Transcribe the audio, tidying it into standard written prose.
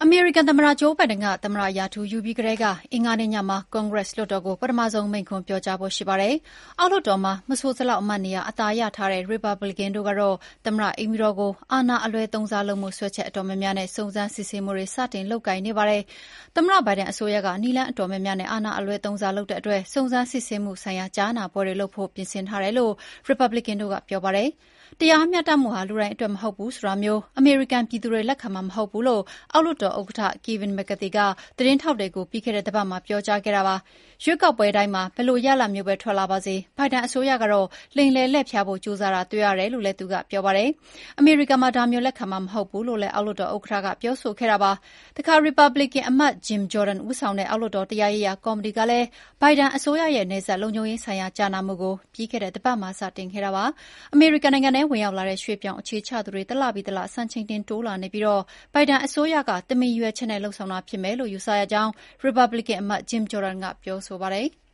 အမေရိကန်သမ္မတဂျိုးဘိုင်ဒန်ကသမ္မတရာထူးယူပြီးကတည်းကအင်္ဂါနေ့ညမှာကွန်ဂရက်လွှတ်တော်ကိုပထမဆုံးမိန့်ခွန်းပြောကြားဖို့ရှိပါတယ်။အောက်လွှတ်တော်မှာမဆိုစလောက်အမတ်နေရာအသာရထားတဲ့ရီပတ်ဘလစ်ကန်တို့ကတော့သမ္မတအိမ်ဖြူတော်ကိုအာဏာအလွဲသုံးစားလုပ်မှုစွဲချက်အတော်များများနဲ့စုံစမ်းစစ်ဆေးမှုတွေစတင်လုပ်ကိုင်နေပါတယ်။သမ္မတဘိုင်ဒန်အစိုးရကနည်းလမ်းအတော်များများနဲ့အာဏာအလွဲသုံးစားလုပ်တဲ့အတွက်စုံစမ်းစစ်ဆေးမှုဆိုင်ရာကြားနာပွဲတွေလုပ်ဖို့ပြင်ဆင်ထားတယ်လို့ရီပတ်ဘလစ်ကန်တို့ကပြောပါတယ်။တရားမျှတမှုဟာလူတိုင်းအတွက်မဟုတ်ဘူးဆိုတာမျိုးအမေရိကန်ပြည်သူတွေလက်ခံမှာမဟုတ်ဘူးလို့အောက်လွှတ်တော်ဥက္ကဋ္ဌ Kevin McCarthy ကသတင်းထောက်တွေကိုပြီးခဲ့တဲ့တပတ်မှာပြောကြားခဲ့တာပါ။ရွေးကောက်ပွဲတိုင်းမှာဘယ်လိုရလဒ်မျိုးပဲထွက်လာပါစေဘိုင်ဒန်အစိုးရကတော့လိမ်လည်လှည့်ဖျားဖို့ကြိုးစားတာတွေ့ရတယ်လို့လည်းသူကပြောပါတယ်။အမေရိကန်မှာဒါမျိုးလက်ခံမှာမဟုတ်ဘူးလို့လည်းအောက်လွှတ်တော်ဥက္ကဋ္ဌကပြောဆိုခဲ့တာပါ။တခါရီပတ်ဘလစ်ကန်အမတ် Jim Jordan ဦးဆောင်တဲ့အောက်လွှတ်တော်တရားရေးရာကော်မတီကလည်းဘိုင်ဒန်အစိုးရရဲ့နယ်စပ်လုံခြုံရေးဆိုင်ရာကြားနာမှုကိုပြီးခဲ့တဲ့တပတ်မှာစတင်ခဲ့တာပါ။အမေရိကန်နိုင်ငံထဲဝင်ရောက်လာတဲ့ရွှေ့ပြောင်းအခြေချသူတွေတလပြီးတလစံချိန်တင်တိုးလာနေပြီးဘိုင်ဒန်အစိုးရကတမင်ရည်ရွယ်ချက်နဲ့လုပ်ဆောင်တာဖြစ်မယ်လို့ယူဆရကြောင်းရီပတ်ဘလစ်ကန်အမတ် Jim Jordan ကပြောဆိုပါတယ်။